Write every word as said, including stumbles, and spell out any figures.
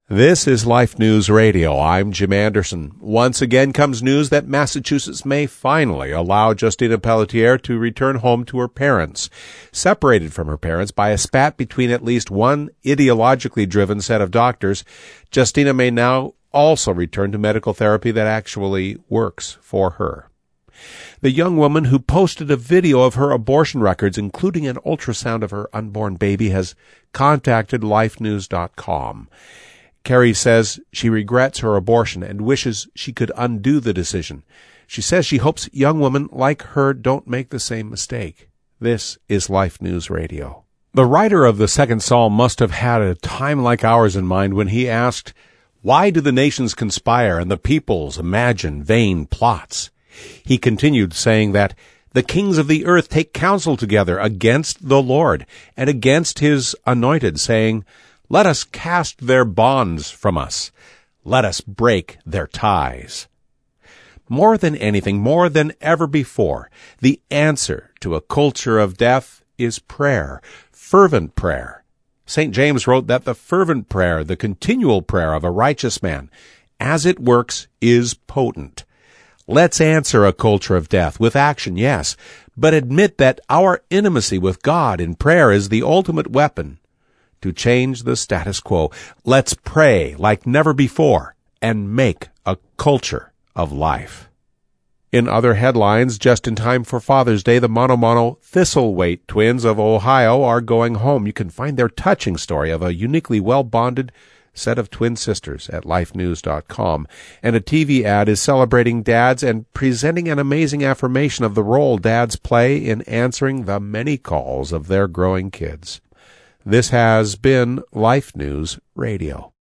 This is Life News Radio. I'm Jim Anderson. Once again comes news that Massachusetts may finally allow Justina Pelletier to return home to her parents. Separated from her parents by a spat between at least one ideologically driven set of doctors, Justina may now also return to medical therapy that actually works for her. The young woman who posted a video of her abortion records, including an ultrasound of her unborn baby, has contacted life news dot com. Carrie says she regrets her abortion and wishes she could undo the decision. She says she hopes young women like her don't make the same mistake. This is Life News Radio. The writer of the second Psalm must have had a time like ours in mind when he asked, "Why do the nations conspire and the peoples imagine vain plots?" He continued saying that the kings of the earth take counsel together against the Lord and against his anointed, saying, "Let us cast their bonds from us. Let us break their ties." More than anything, more than ever before, the answer to a culture of death is prayer, fervent prayer. Saint James wrote that the fervent prayer, the continual prayer of a righteous man, as it works, is potent. Let's answer a culture of death with action, yes, but admit that our intimacy with God in prayer is the ultimate weapon to change the status quo. Let's pray like never before and make a culture of life. In other headlines, just in time for Father's Day, the Mono Mono Thistlethwaite twins of Ohio are going home. You can find their touching story of a uniquely well-bonded set of twin sisters at life news dot com. And a T V ad is celebrating dads and presenting an amazing affirmation of the role dads play in answering the many calls of their growing kids. This has been Life News Radio.